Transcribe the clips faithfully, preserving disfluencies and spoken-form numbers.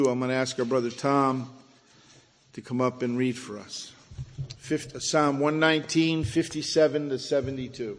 I'm going to ask our brother Tom to come up and read for us. Psalm one nineteen, fifty-seven to seventy-two.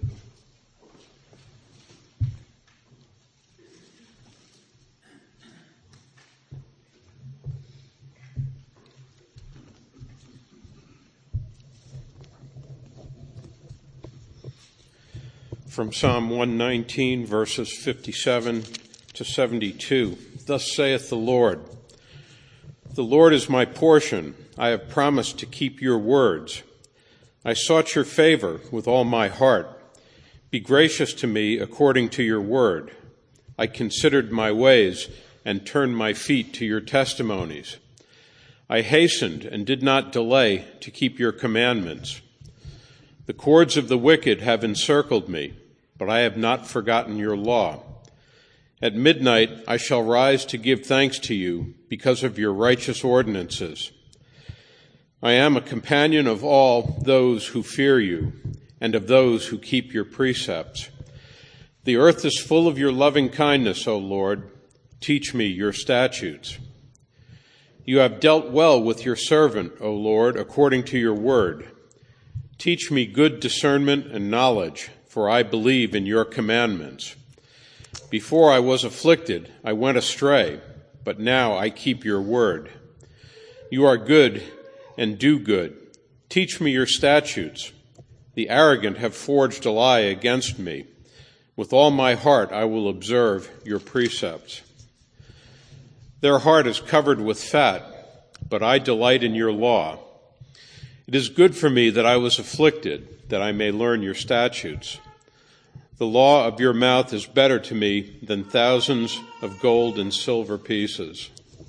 From Psalm one nineteen, verses fifty-seven to seventy-two. Thus saith the Lord, the Lord is my portion. I have promised to keep your words. I sought your favor with all my heart. Be gracious to me according to your word. I considered my ways and turned my feet to your testimonies. I hastened and did not delay to keep your commandments. The cords of the wicked have encircled me, but I have not forgotten your law. At midnight I shall rise to give thanks to you because of your righteous ordinances. I am a companion of all those who fear you and of those who keep your precepts. The earth is full of your loving kindness, O Lord. Teach me your statutes. You have dealt well with your servant, O Lord, according to your word. Teach me good discernment and knowledge, for I believe in your commandments. Before I was afflicted, I went astray, but now I keep your word. You are good and do good. Teach me your statutes. The arrogant have forged a lie against me. With all my heart I will observe your precepts. Their heart is covered with fat, but I delight in your law. It is good for me that I was afflicted, that I may learn your statutes. The law of your mouth is better to me than thousands of gold and silver pieces.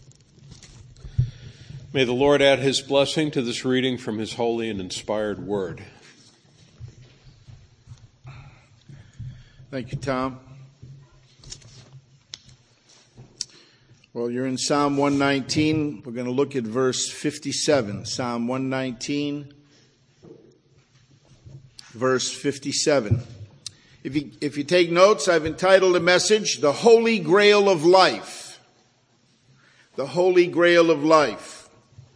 May the Lord add his blessing to this reading from his holy and inspired word. Thank you, Tom. Well, you're in Psalm one nineteen. We're going to look at verse fifty-seven. Psalm one nineteen, verse fifty-seven. If you, if you take notes, I've entitled a message, The Holy Grail of Life. The Holy Grail of Life.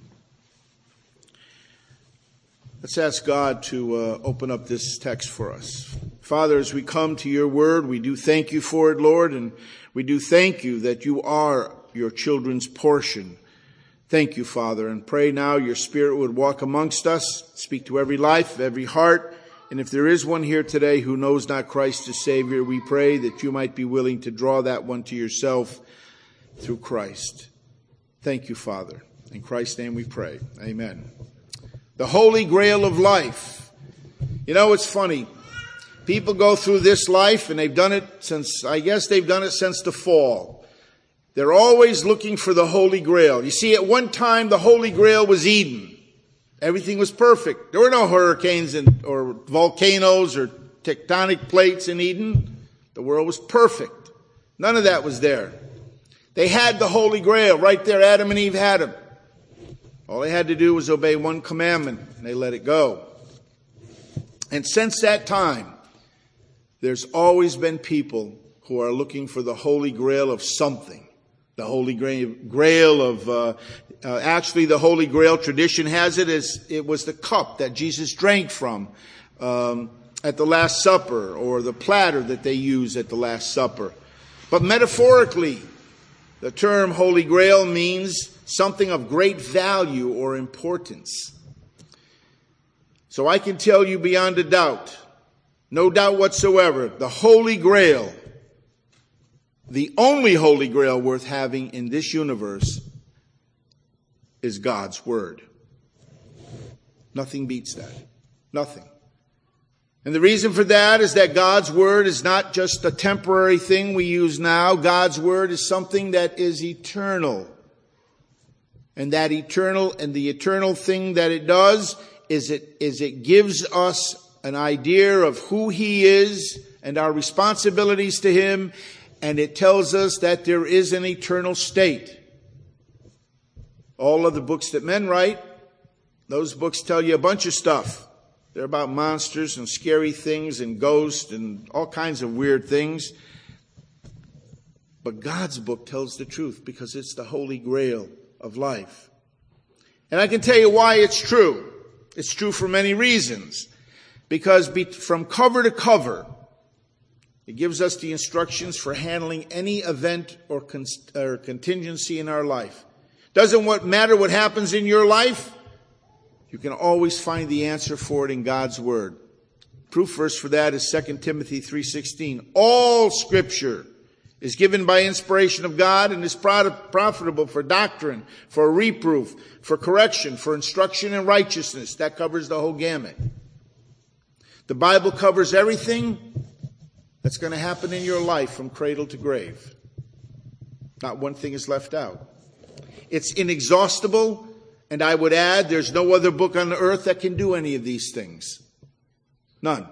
Let's ask God to uh, open up this text for us. Father, as we come to your word, we do thank you for it, Lord, and we do thank you that you are your children's portion. Thank you, Father, and pray now your Spirit would walk amongst us, speak to every life, every heart. And if there is one here today who knows not Christ as Savior, we pray that you might be willing to draw that one to yourself through Christ. Thank you, Father. In Christ's name we pray. Amen. The Holy Grail of life. You know, it's funny. People go through this life, and they've done it since, I guess they've done it since the fall. They're always looking for the Holy Grail. You see, at one time, the Holy Grail was Eden. Everything was perfect. There were no hurricanes and, or volcanoes or tectonic plates in Eden. The world was perfect. None of that was there. They had the Holy Grail right there. Adam and Eve had him. All they had to do was obey one commandment, and they let it go. And since that time, there's always been people who are looking for the Holy Grail of something. The Holy Grail of, uh, uh, actually the Holy Grail tradition has it as it was the cup that Jesus drank from um, at the Last Supper, or the platter that they use at the Last Supper. But metaphorically, the term Holy Grail means something of great value or importance. So I can tell you beyond a doubt, no doubt whatsoever, the Holy Grail, the only Holy Grail worth having in this universe, is God's Word. Nothing beats that. Nothing. And the reason for that is that God's Word is not just a temporary thing we use now. God's Word is something that is eternal. And that eternal, and the eternal thing that it does is it, is it gives us an idea of who He is and our responsibilities to Him. And it tells us that there is an eternal state. All of the books that men write, those books tell you a bunch of stuff. They're about monsters and scary things and ghosts and all kinds of weird things. But God's book tells the truth because it's the holy grail of life. And I can tell you why it's true. It's true for many reasons. Because be, from cover to cover, it gives us the instructions for handling any event or, con- or contingency in our life. Doesn't what matter what happens in your life? You can always find the answer for it in God's Word. Proof verse for that is Second Timothy three sixteen. All Scripture is given by inspiration of God and is profitable for doctrine, for reproof, for correction, for instruction in righteousness. That covers the whole gamut. The Bible covers everything that's going to happen in your life from cradle to grave. Not one thing is left out. It's inexhaustible, and I would add there's no other book on the earth that can do any of these things. None.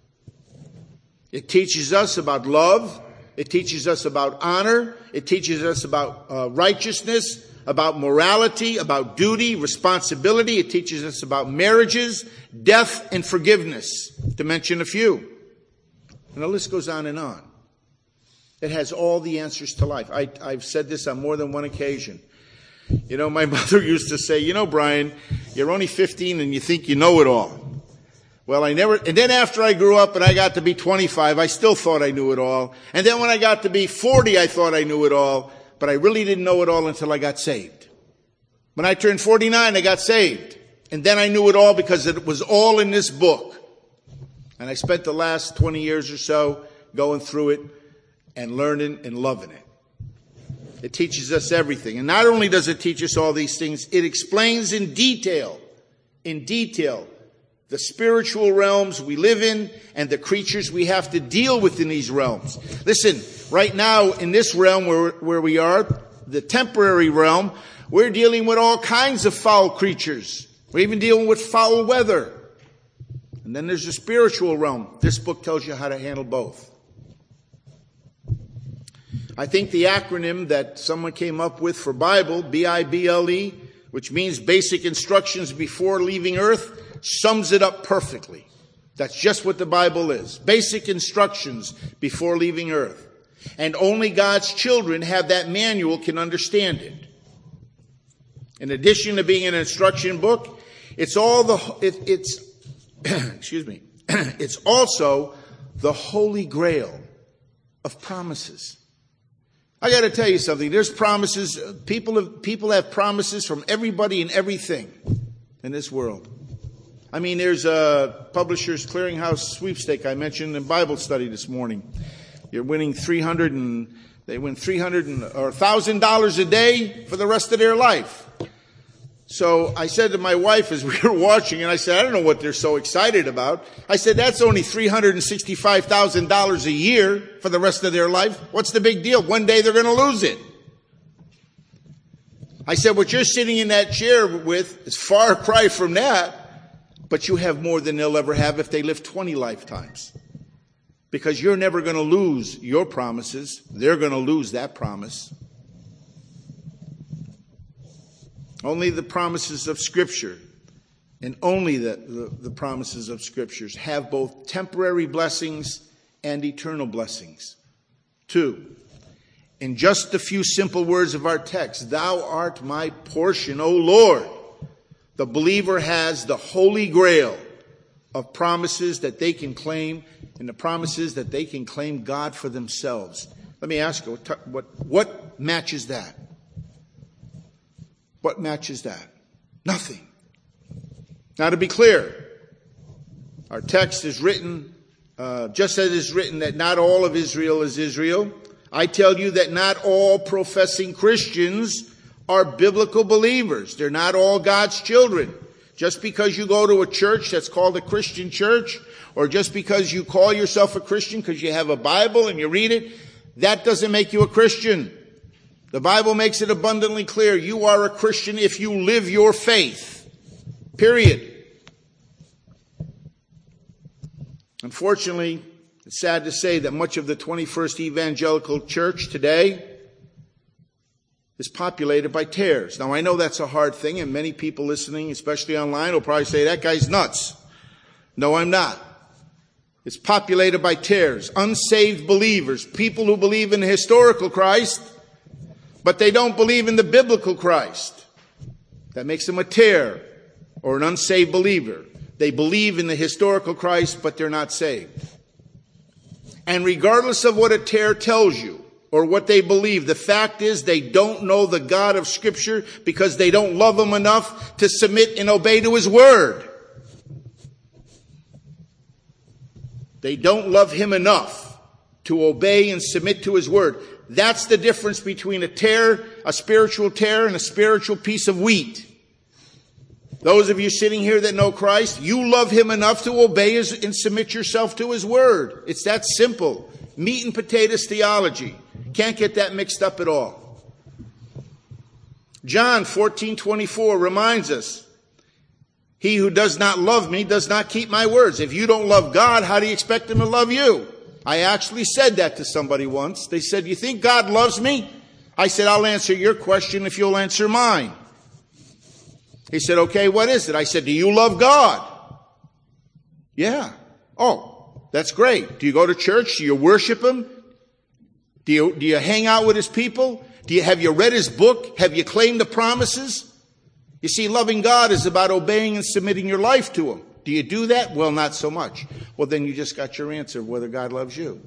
It teaches us about love. It teaches us about honor. It teaches us about uh, righteousness, about morality, about duty, responsibility. It teaches us about marriages, death, and forgiveness, to mention a few. And the list goes on and on. It has all the answers to life. I, I've said this on more than one occasion. You know, my mother used to say, you know, Brian, you're only fifteen and you think you know it all. Well, I never, and then after I grew up and I got to be twenty-five, I still thought I knew it all. And then when I got to be forty, I thought I knew it all. But I really didn't know it all until I got saved. When I turned forty-nine, I got saved. And then I knew it all because it was all in this book. And I spent the last twenty years or so going through it and learning and loving it. It teaches us everything. And not only does it teach us all these things, it explains in detail, in detail, the spiritual realms we live in and the creatures we have to deal with in these realms. Listen, right now in this realm where, where we are, the temporary realm, we're dealing with all kinds of foul creatures. We're even dealing with foul weather. And then there's the spiritual realm. This book tells you how to handle both. I think the acronym that someone came up with for Bible, B I B L E, which means basic instructions before leaving earth, sums it up perfectly. That's just what the Bible is. Basic instructions before leaving earth. And only God's children have that manual, can understand it. In addition to being an instruction book, it's all the, it, it's, excuse me, it's also the holy grail of promises. I got to tell you something. There's promises. People have, people have promises from everybody and everything in this world. I mean, there's a Publishers Clearinghouse sweepstake I mentioned in Bible study this morning. You're winning three hundred and they win three hundred and, or one thousand dollars a day for the rest of their life. So I said to my wife as we were watching, and I said, I don't know what they're so excited about. I said, that's only three hundred sixty-five thousand dollars a year for the rest of their life. What's the big deal? One day they're going to lose it. I said, what you're sitting in that chair with is far cry from that, but you have more than they'll ever have if they live twenty lifetimes. Because you're never going to lose your promises. They're going to lose that promise. Only the promises of Scripture and only the, the, the promises of Scriptures have both temporary blessings and eternal blessings. Two, in just a few simple words of our text, thou art my portion, O Lord. The believer has the holy grail of promises that they can claim and the promises that they can claim God for themselves. Let me ask you, what, what, what matches that? What matches that? Nothing. Now, to be clear, our text is written, uh, just as it is written that not all of Israel is Israel. I tell you that not all professing Christians are biblical believers. They're not all God's children. Just because you go to a church that's called a Christian church, or just because you call yourself a Christian because you have a Bible and you read it, that doesn't make you a Christian. The Bible makes it abundantly clear you are a Christian if you live your faith. Period. Unfortunately, it's sad to say that much of the twenty-first evangelical church today is populated by tares. Now, I know that's a hard thing, and many people listening, especially online, will probably say, that guy's nuts. No, I'm not. It's populated by tares, unsaved believers, people who believe in the historical Christ, but they don't believe in the biblical Christ. That makes them a tare or an unsaved believer. They believe in the historical Christ, but they're not saved. And regardless of what a tare tells you or what they believe, the fact is they don't know the God of Scripture because they don't love Him enough to submit and obey to His Word. They don't love Him enough to obey and submit to His Word. That's the difference between a tare, a spiritual tare, and a spiritual piece of wheat. Those of you sitting here that know Christ, you love Him enough to obey His and submit yourself to His Word. It's that simple. Meat and potatoes theology. Can't get that mixed up at all. John fourteen twenty-four reminds us, he who does not love me does not keep my words. If you don't love God, how do you expect Him to love you? I actually said that to somebody once. They said, you think God loves me? I said, I'll answer your question if you'll answer mine. He said, okay, what is it? I said, do you love God? Yeah. Oh, that's great. Do you go to church? Do you worship Him? Do you, do you hang out with His people? Do you, have you read His book? Have you claimed the promises? You see, loving God is about obeying and submitting your life to Him. Do you do that? Well, not so much. Well, then you just got your answer of whether God loves you.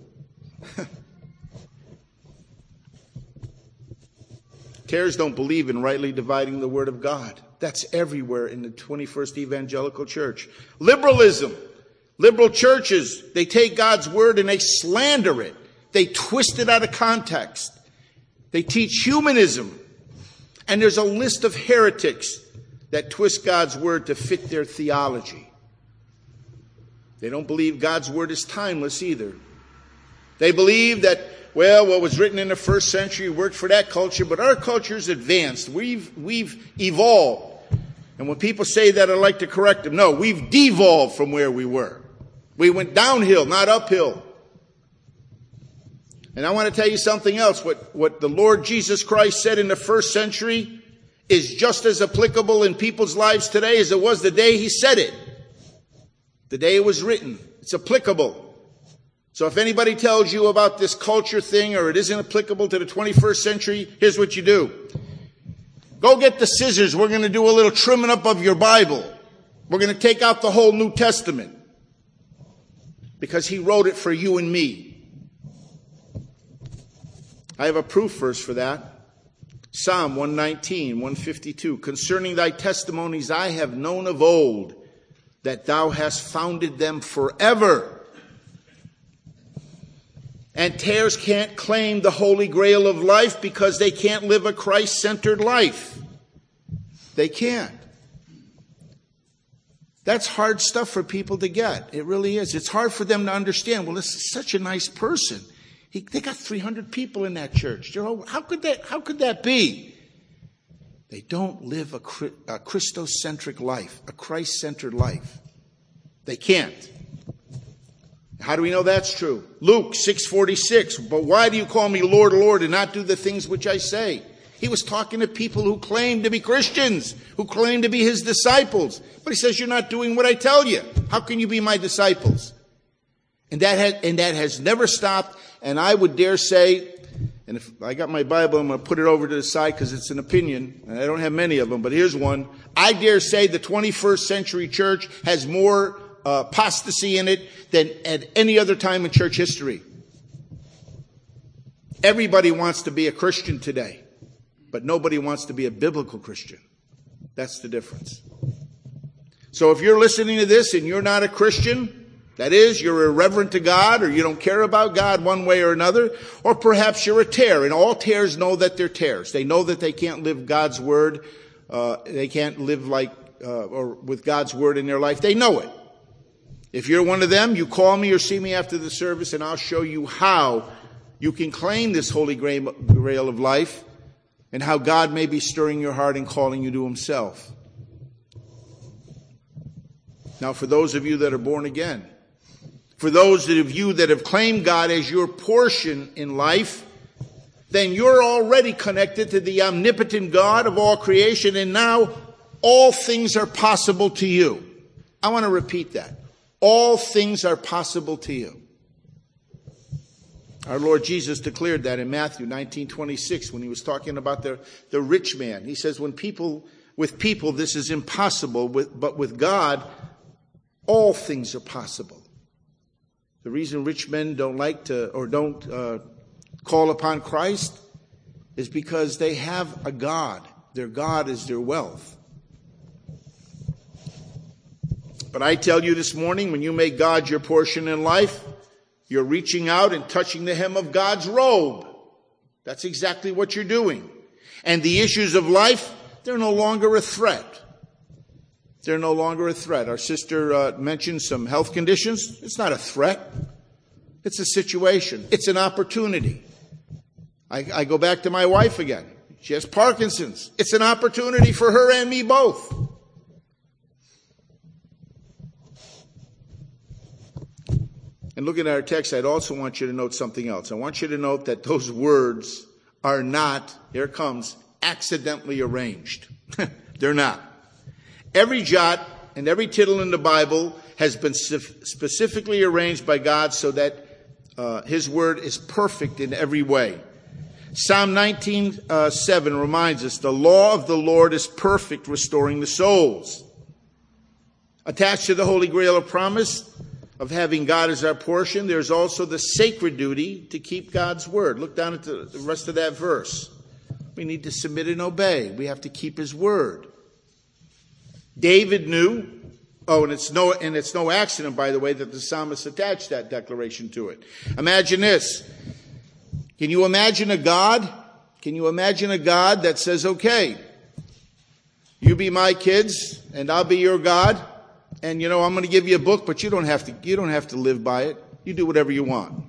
Tares don't believe in rightly dividing the Word of God. That's everywhere in the twenty-first evangelical church. Liberalism. Liberal churches, they take God's Word and they slander it. They twist it out of context. They teach humanism. And there's a list of heretics that twist God's Word to fit their theology. They don't believe God's Word is timeless either. They believe that, well, what was written in the first century worked for that culture, but our culture's advanced. We've, we've evolved. And when people say that, I like to correct them. No, we've devolved from where we were. We went downhill, not uphill. And I want to tell you something else. What, what the Lord Jesus Christ said in the first century is just as applicable in people's lives today as it was the day He said it. The day it was written. It's applicable. So if anybody tells you about this culture thing or it isn't applicable to the twenty-first century, here's what you do. Go get the scissors. We're going to do a little trimming up of your Bible. We're going to take out the whole New Testament. Because He wrote it for you and me. I have a proof verse for that. Psalm one nineteen, one fifty-two. Concerning thy testimonies I have known of old, that thou hast founded them forever. And tares can't claim the holy grail of life because they can't live a Christ-centered life. They can't. That's hard stuff for people to get. It really is. It's hard for them to understand. Well, this is such a nice person. He, they got three hundred people in that church. They're all, how could that, how could that be? They don't live a, a Christocentric life, a Christ-centered life. They can't. How do we know that's true? Luke six forty-six. But why do you call me Lord, Lord, and not do the things which I say? He was talking to people who claimed to be Christians, who claimed to be His disciples. But He says, you're not doing what I tell you. How can you be my disciples? And that has, and that has never stopped. And I would dare say, and if I got my Bible, I'm going to put it over to the side because it's an opinion, and I don't have many of them, but here's one. I dare say the twenty-first century church has more uh, apostasy in it than at any other time in church history. Everybody wants to be a Christian today, but nobody wants to be a biblical Christian. That's the difference. So if you're listening to this and you're not a Christian, that is, you're irreverent to God, or you don't care about God one way or another, or perhaps you're a tare, and all tares know that they're tares. They know that they can't live God's Word, uh, they can't live like, uh, or with God's Word in their life. They know it. If you're one of them, you call me or see me after the service, and I'll show you how you can claim this holy grail of life, and how God may be stirring your heart and calling you to Himself. Now, for those of you that are born again, for those of you that have claimed God as your portion in life, then you're already connected to the omnipotent God of all creation, and now all things are possible to you. I want to repeat that. All things are possible to you. Our Lord Jesus declared that in Matthew nineteen twenty-six when he was talking about the, the rich man. He says, when people, with people this is impossible, with, but with God, all things are possible. The reason rich men don't like to, or don't uh, call upon Christ is because they have a God. Their God is their wealth. But I tell you this morning, when you make God your portion in life, you're reaching out and touching the hem of God's robe. That's exactly what you're doing. And the issues of life, they're no longer a threat. They're no longer a threat. Our sister uh, mentioned some health conditions. It's not a threat. It's a situation. It's an opportunity. I, I go back to my wife again. She has Parkinson's. It's an opportunity for her and me both. And looking at our text, I'd also want you to note something else. I want you to note that those words are not, here it comes, accidentally arranged. They're not. Every jot and every tittle in the Bible has been specifically arranged by God so that uh, His word is perfect in every way. Psalm nineteen seven reminds us, the law of the Lord is perfect, restoring the souls. Attached to the Holy Grail of promise of having God as our portion, there's also the sacred duty to keep God's word. Look down at the rest of that verse. We need to submit and obey. We have to keep His word. David knew, oh, and it's no, and it's no accident, by the way, that the psalmist attached that declaration to it. Imagine this. Can you imagine a God? Can you imagine a God that says, okay, you be my kids and I'll be your God. And, you know, I'm going to give you a book, but you don't have to, you don't have to live by it. You do whatever you want.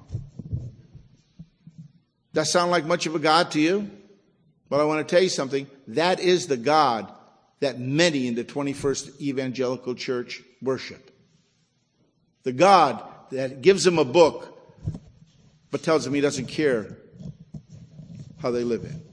That sound like much of a God to you? Well, I want to tell you something. That is the God that many in the twenty-first evangelical church worship. The God that gives them a book, but tells them He doesn't care how they live it.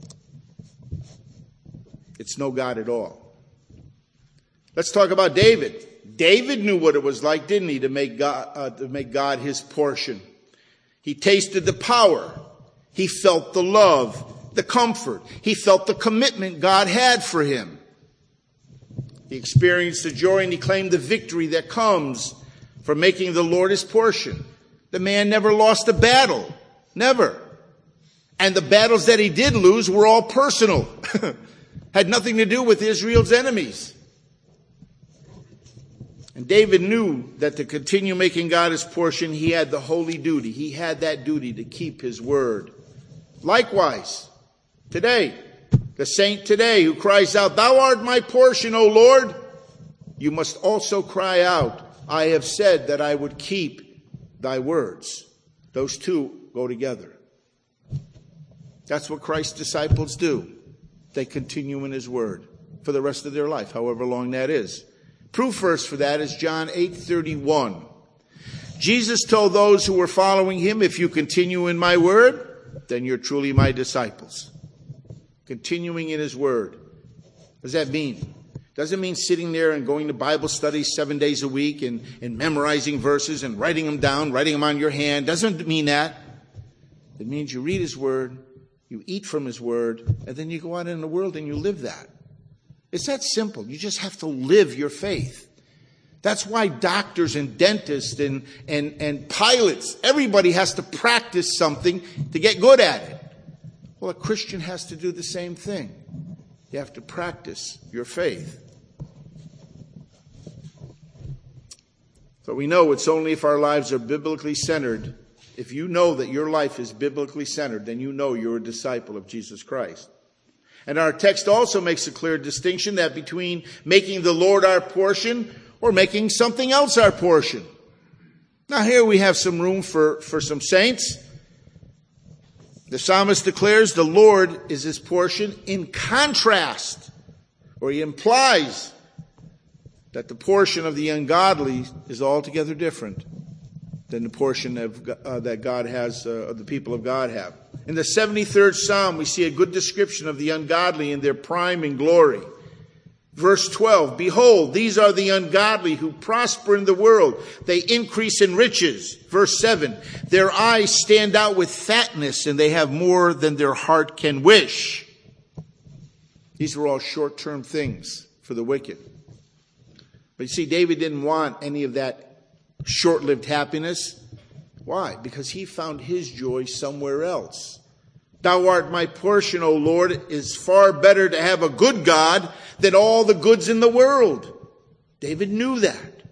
It's no God at all. Let's talk about David. David knew what it was like, didn't he, to make God, uh, to make God his portion. He tasted the power. He felt the love, the comfort. He felt the commitment God had for him. He experienced the joy and he claimed the victory that comes from making the Lord his portion. The man never lost a battle. Never. And the battles that he did lose were all personal. Had nothing to do with Israel's enemies. And David knew that to continue making God his portion, he had the holy duty. He had that duty to keep his word. Likewise, today, the saint today who cries out, "Thou art my portion, O Lord," you must also cry out, "I have said that I would keep thy words." Those two go together. That's what Christ's disciples do. They continue in his word for the rest of their life, however long that is. Proof verse for that is John eight thirty-one. Jesus told those who were following him, "If you continue in my word, then you're truly my disciples." Continuing in his word. What does that mean? Doesn't mean sitting there and going to Bible studies seven days a week and, and memorizing verses and writing them down, writing them on your hand. Doesn't mean that. It means you read his word, you eat from his word, and then you go out in the world and you live that. It's that simple. You just have to live your faith. That's why doctors and dentists and, and, and pilots, everybody has to practice something to get good at it. Well, a Christian has to do the same thing. You have to practice your faith. But we know it's only if our lives are biblically centered. If you know that your life is biblically centered, then you know you're a disciple of Jesus Christ. And our text also makes a clear distinction that between making the Lord our portion or making something else our portion. Now here we have some room for, for some saints. The psalmist declares the Lord is his portion in contrast, or he implies that the portion of the ungodly is altogether different than the portion of, uh, that God has, uh, the people of God have. In the seventy-third Psalm, we see a good description of the ungodly in their prime and glory. Verse twelve, behold, these are the ungodly who prosper in the world. They increase in riches. Verse seven, their eyes stand out with fatness, and they have more than their heart can wish. These were all short-term things for the wicked. But you see, David didn't want any of that short-lived happiness. Why? Because he found his joy somewhere else. Thou art my portion, O Lord. It is far better to have a good God than all the goods in the world. David knew that.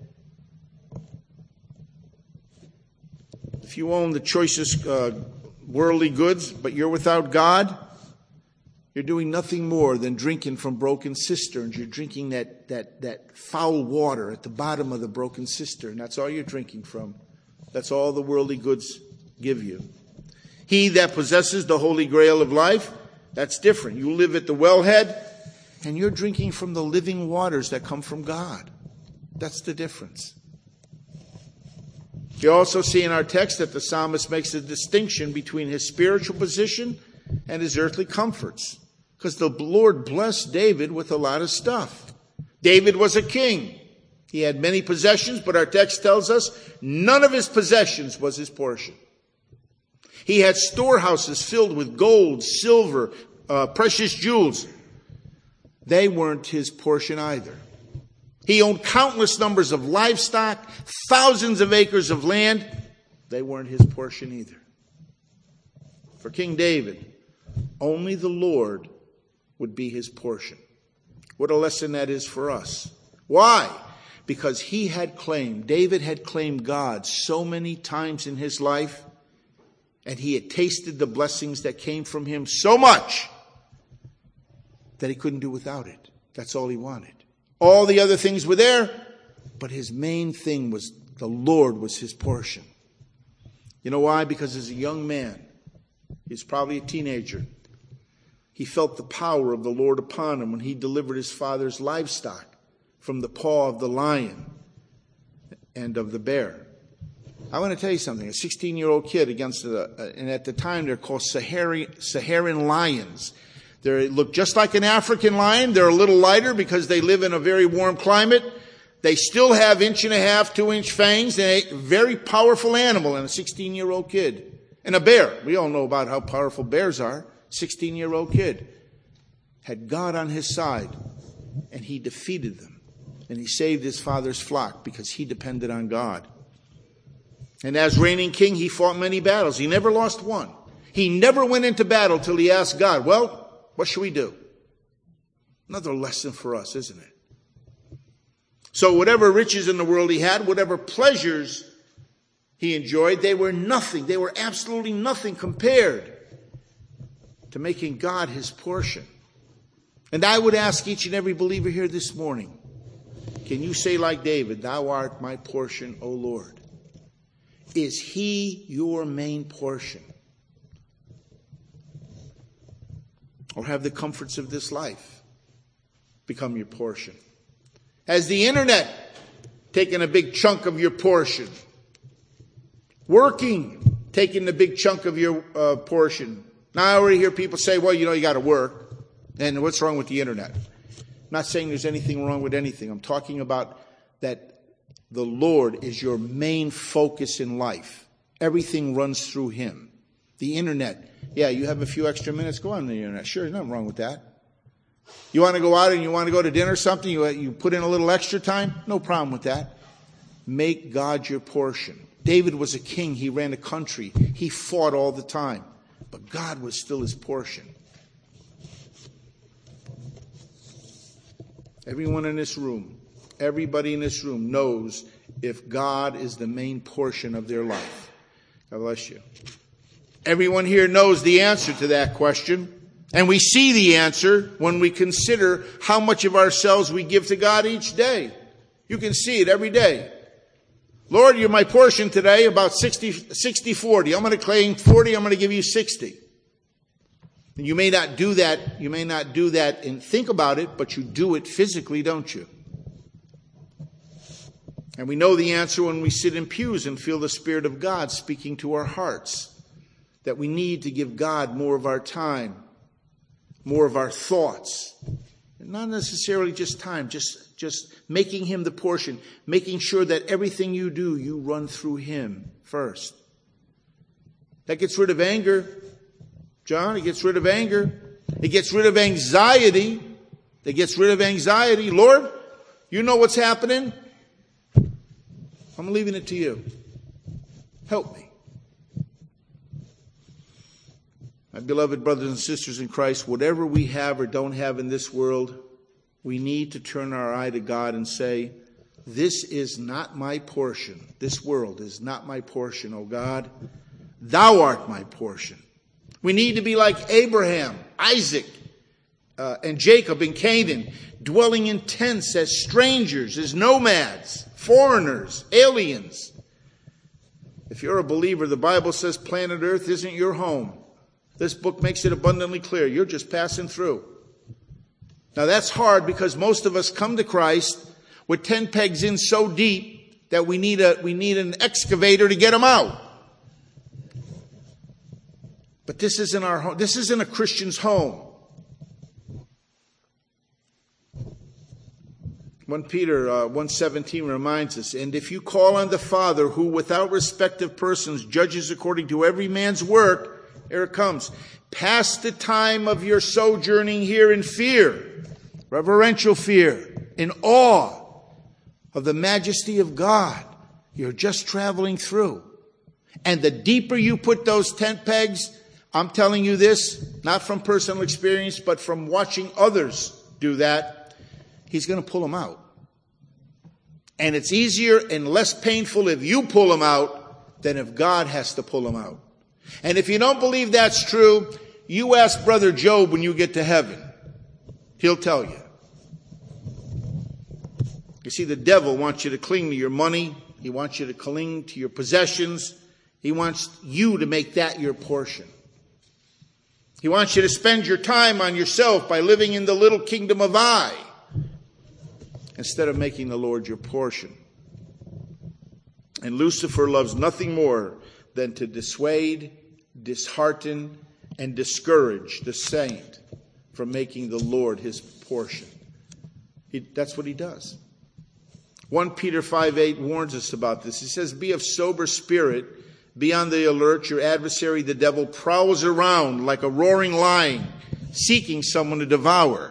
If you own the choicest uh, worldly goods, but you're without God, you're doing nothing more than drinking from broken cisterns. You're drinking that, that, that foul water at the bottom of the broken cistern. That's all you're drinking from. That's all the worldly goods give you. He that possesses the holy grail of life, that's different. You live at the wellhead, and you're drinking from the living waters that come from God. That's the difference. You also see in our text that the psalmist makes a distinction between his spiritual position and his earthly comforts. Because the Lord blessed David with a lot of stuff. David was a king. He had many possessions, but our text tells us none of his possessions was his portion. He had storehouses filled with gold, silver, uh, precious jewels. They weren't his portion either. He owned countless numbers of livestock, thousands of acres of land. They weren't his portion either. For King David, only the Lord would be his portion. What a lesson that is for us. Why? Because he had claimed, David had claimed God so many times in his life, and he had tasted the blessings that came from him so much that he couldn't do without it. That's all he wanted. All the other things were there, but his main thing was the Lord was his portion. You know why? Because as a young man, he's probably a teenager, he felt the power of the Lord upon him when he delivered his father's livestock from the paw of the lion and of the bear. I want to tell you something. A sixteen-year-old kid against, a, and at the time they're called Saharan, Saharan lions. They look just like an African lion. They're a little lighter because they live in a very warm climate. They still have inch and a half, two inch fangs. They're a very powerful animal and a sixteen-year-old kid. And a bear. We all know about how powerful bears are. sixteen-year-old kid had God on his side, and he defeated them. And he saved his father's flock because he depended on God. And as reigning king, he fought many battles. He never lost one. He never went into battle till he asked God, well, what should we do? Another lesson for us, isn't it? So whatever riches in the world he had, whatever pleasures he enjoyed, they were nothing. They were absolutely nothing compared to making God his portion. And I would ask each and every believer here this morning, can you say like David, thou art my portion, O Lord? Is he your main portion? Or have the comforts of this life become your portion? Has the internet taken a big chunk of your portion? Working taking a big chunk of your uh, portion? Now I already hear people say, well, you know, you got to work. And what's wrong with the internet? I'm not saying there's anything wrong with anything. I'm talking about that the Lord is your main focus in life. Everything runs through him. The internet. Yeah, you have a few extra minutes, go on the internet. Sure, there's nothing wrong with that. You want to go out and you want to go to dinner or something, you, you put in a little extra time, no problem with that. Make God your portion. David was a king. He ran a country. He fought all the time. But God was still his portion. Everyone in this room, everybody in this room knows if God is the main portion of their life. God bless you. Everyone here knows the answer to that question. And we see the answer when we consider how much of ourselves we give to God each day. You can see it every day. Lord, you're my portion today, about sixty, sixty, forty. I'm going to claim forty, I'm going to give you sixty. And you may not do that, you may not do that and think about it, but you do it physically, don't you? And we know the answer when we sit in pews and feel the Spirit of God speaking to our hearts. That we need to give God more of our time, more of our thoughts, Not necessarily just time, just, just making him the portion, making sure that everything you do, you run through him first. That gets rid of anger, John. It gets rid of anger. It gets rid of anxiety. It gets rid of anxiety. Lord, you know what's happening. I'm leaving it to you. Help me. My beloved brothers and sisters in Christ, whatever we have or don't have in this world, we need to turn our eye to God and say, this is not my portion. This world is not my portion, O God. Thou art my portion. We need to be like Abraham, Isaac, uh, and Jacob in Canaan, dwelling in tents as strangers, as nomads, foreigners, aliens. If you're a believer, the Bible says planet Earth isn't your home. This book makes it abundantly clear. You're just passing through. Now that's hard because most of us come to Christ with ten pegs in so deep that we need a, we need an excavator to get them out. But this isn't our home. This isn't a Christian's home. First Peter uh, one seventeen reminds us, and if you call on the Father who without respect of persons judges according to every man's work, here it comes. Pass the time of your sojourning here in fear, reverential fear, in awe of the majesty of God. You're just traveling through. And the deeper you put those tent pegs, I'm telling you this, not from personal experience, but from watching others do that, he's going to pull them out. And it's easier and less painful if you pull them out than if God has to pull them out. And if you don't believe that's true, you ask Brother Job when you get to heaven. He'll tell you. You see, the devil wants you to cling to your money. He wants you to cling to your possessions. He wants you to make that your portion. He wants you to spend your time on yourself by living in the little kingdom of I, instead of making the Lord your portion. And Lucifer loves nothing more than to dissuade, dishearten, and discourage the saint from making the Lord his portion. He, that's what he does. First Peter five eight warns us about this. He says, be of sober spirit, be on the alert. Your adversary, the devil, prowls around like a roaring lion, seeking someone to devour.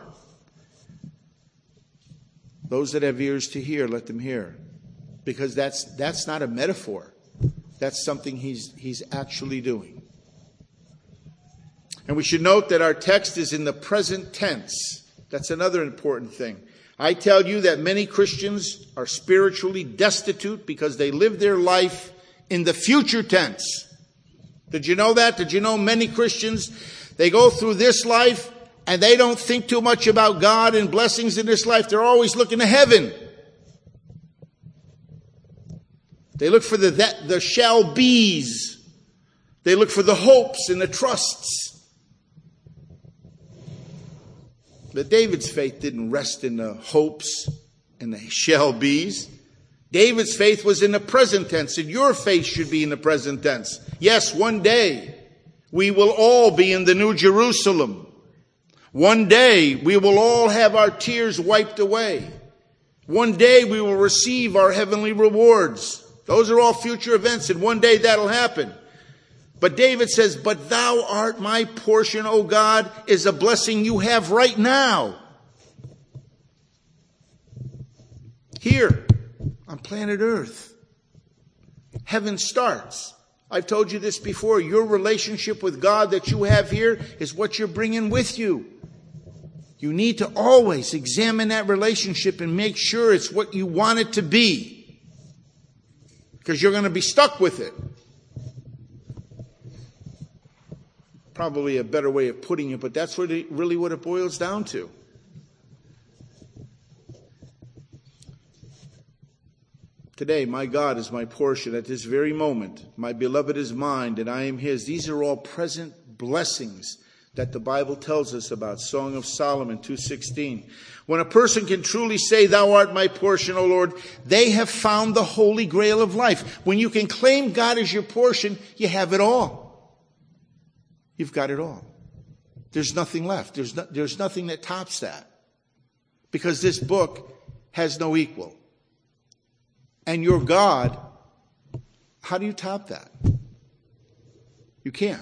Those that have ears to hear, let them hear. Because that's that's not a metaphor. That's something he's he's actually doing. And we should note that our text is in the present tense. That's another important thing. I tell you that many Christians are spiritually destitute because they live their life in the future tense. Did you know that? Did you know many Christians, they go through this life and they don't think too much about God and blessings in this life. They're always looking to heaven. They look for the that, the shall be's. They look for the hopes and the trusts. But David's faith didn't rest in the hopes and the shall be's. David's faith was in the present tense, and your faith should be in the present tense. Yes, one day we will all be in the New Jerusalem. One day we will all have our tears wiped away. One day we will receive our heavenly rewards. Those are all future events, and one day that'll happen. But David says, but thou art my portion, O God, is a blessing you have right now. Here, on planet Earth. Heaven starts. I've told you this before. Your relationship with God that you have here is what you're bringing with you. You need to always examine that relationship and make sure it's what you want it to be. Because you're going to be stuck with it. Probably a better way of putting it, but that's what it, really what it boils down to. Today, my God is my portion at this very moment. My beloved is mine, and I am his. These are all present blessings that the Bible tells us about. Song of Solomon two sixteen. When a person can truly say, thou art my portion, O Lord, they have found the holy grail of life. When you can claim God as your portion, you have it all. You've got it all. There's nothing left. There's no, there's nothing that tops that. because this book has no equal. And your God, how do you top that? You can't.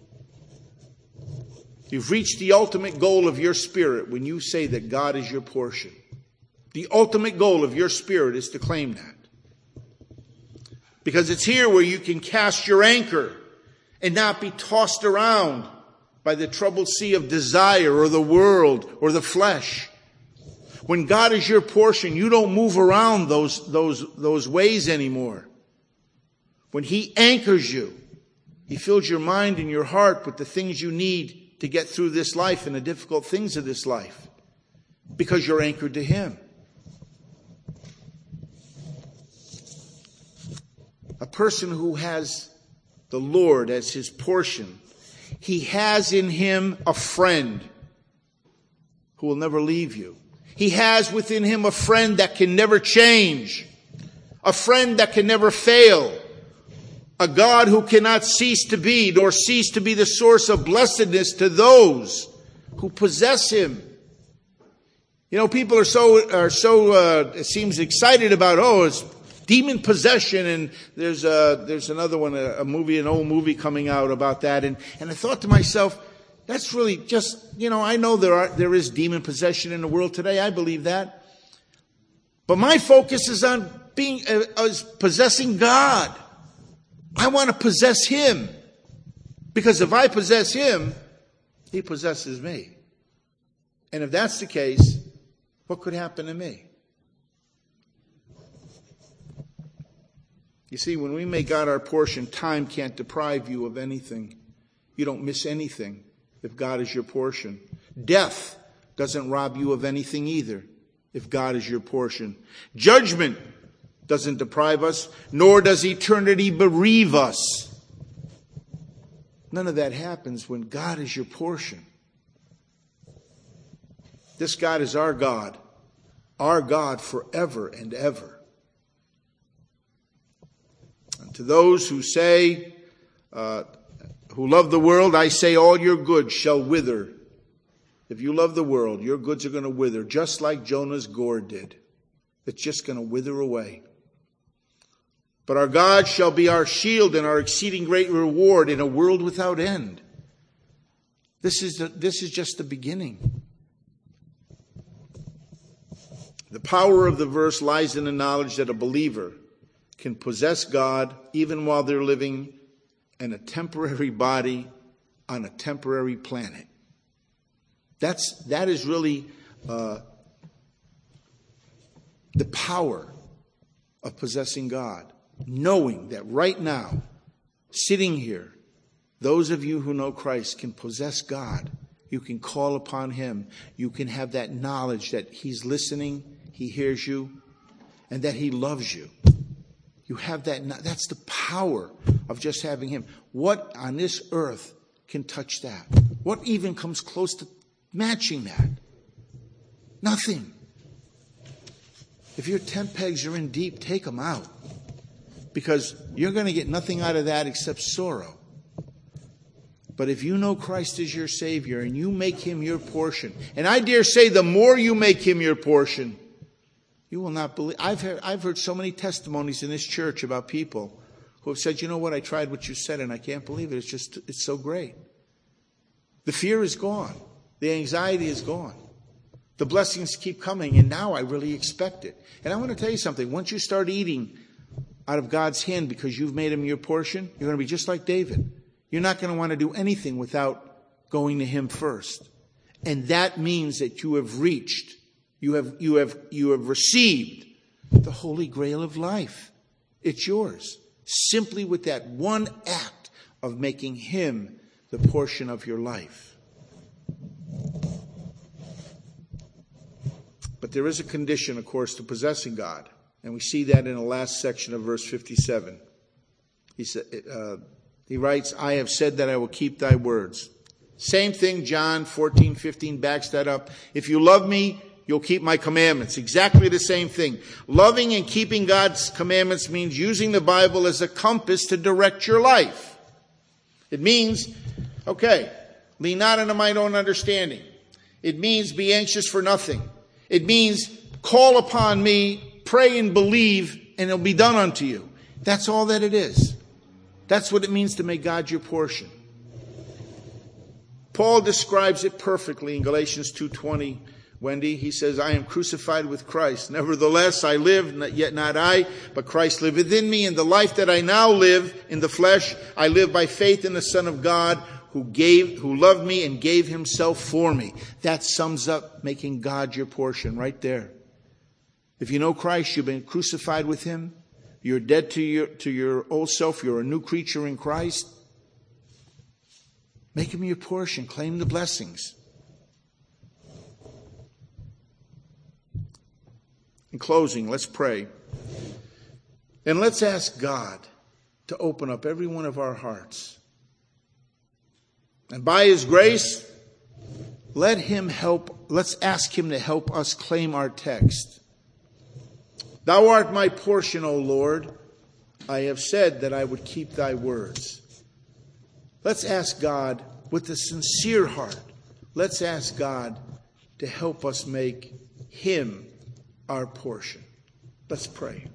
You've reached the ultimate goal of your spirit when you say that God is your portion. The ultimate goal of your spirit is to claim that. Because it's here where you can cast your anchor and not be tossed around by the troubled sea of desire or the world or the flesh. When God is your portion, you don't move around those, those, those ways anymore. When He anchors you, He fills your mind and your heart with the things you need to get through this life and the difficult things of this life. Because you're anchored to Him. A person who has the Lord as his portion, he has in Him a friend who will never leave you. He has within Him a friend that can never change. A friend that can never fail. A God who cannot cease to be, nor cease to be the source of blessedness to those who possess Him. You know, people are so, are so, uh, it seems excited about, oh, it's demon possession, and there's a, there's another one, a, a movie, an old movie coming out about that, and, and I thought to myself, that's really just, you know, I know there are, there is demon possession in the world today, I believe that, but my focus is on being, uh, is possessing God. I want to possess Him, because if I possess Him, He possesses me, and if that's the case, what could happen to me? You see, when we make God our portion, time can't deprive you of anything. You don't miss anything if God is your portion. Death doesn't rob you of anything either if God is your portion. Judgment doesn't deprive us, nor does eternity bereave us. None of that happens when God is your portion. This God is our God, our God forever and ever. To those who say, uh, who love the world, I say all your goods shall wither. If you love the world, your goods are going to wither, just like Jonah's gourd did. It's just going to wither away. But our God shall be our shield and our exceeding great reward in a world without end. This is, the, this is just the beginning. The power of the verse lies in the knowledge that a believer can possess God even while they're living in a temporary body on a temporary planet. That's, that is really uh, the power of possessing God. Knowing that right now, sitting here, those of you who know Christ can possess God. You can call upon Him. You can have that knowledge that He's listening, He hears you, and that He loves you. You have that, that's the power of just having Him. What on this earth can touch that? What even comes close to matching that? Nothing. If your tent pegs are in deep, take them out. Because you're going to get nothing out of that except sorrow. But if you know Christ is your Savior and you make Him your portion, and I dare say the more you make Him your portion, you will not believe. I've heard, I've heard so many testimonies in this church about people who have said, you know what, I tried what you said and I can't believe it. It's just, it's so great. The fear is gone. The anxiety is gone. The blessings keep coming, and now I really expect it. And I want to tell you something. Once you start eating out of God's hand because you've made Him your portion, you're going to be just like David. You're not going to want to do anything without going to Him first. And that means that you have reached, you have, you have, you have received the Holy Grail of life. It's yours. Simply with that one act of making Him the portion of your life. But there is a condition, of course, to possessing God. And we see that in the last section of verse fifty-seven. He said, uh, he writes, I have said that I will keep thy words. Same thing, John fourteen fifteen backs that up. If you love me, you'll keep my commandments. Exactly the same thing. Loving and keeping God's commandments means using the Bible as a compass to direct your life. It means, okay, lean not unto mine own understanding. It means be anxious for nothing. It means call upon me, pray and believe, and it'll be done unto you. That's all that it is. That's what it means to make God your portion. Paul describes it perfectly in Galatians two twenty. Wendy, he says, I am crucified with Christ. Nevertheless, I live, yet not I, but Christ liveth in me. And the life that I now live in the flesh, I live by faith in the Son of God, who gave, who loved me and gave himself for me. That sums up making God your portion right there. If you know Christ, you've been crucified with him. You're dead to your, to your old self. You're a new creature in Christ. Make him your portion. Claim the blessings. In closing, let's pray. And let's ask God to open up every one of our hearts. And by his grace, let him help, let's ask him to help us claim our text. Thou art my portion, O Lord. I have said that I would keep thy words. Let's ask God with a sincere heart. Let's ask God to help us make him our portion. Let's pray.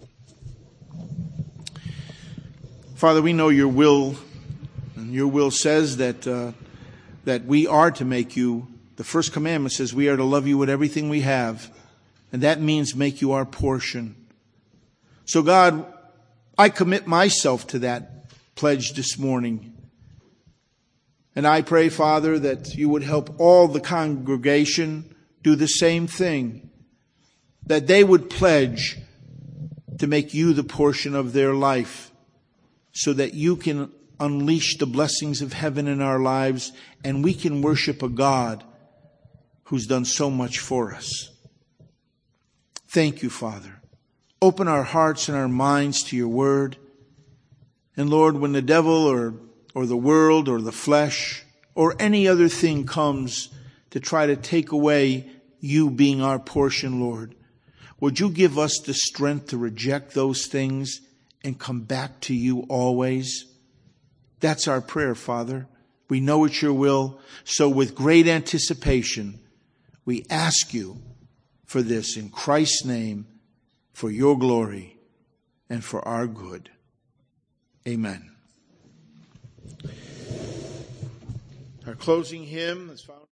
Father, we know your will, and your will says that uh, that we are to make you, the first commandment says we are to love you with everything we have, and that means make you our portion. So God, I commit myself to that pledge this morning. And I pray, Father, that you would help all the congregation do the same thing. That they would pledge to make you the portion of their life so that you can unleash the blessings of heaven in our lives and we can worship a God who's done so much for us. Thank you, Father. Open our hearts and our minds to your word. And Lord, when the devil or, or the world or the flesh or any other thing comes to try to take away you being our portion, Lord, would you give us the strength to reject those things and come back to you always? That's our prayer, Father. We know it's your will. So with great anticipation, we ask you for this in Christ's name, for your glory and for our good. Amen. Our closing hymn is found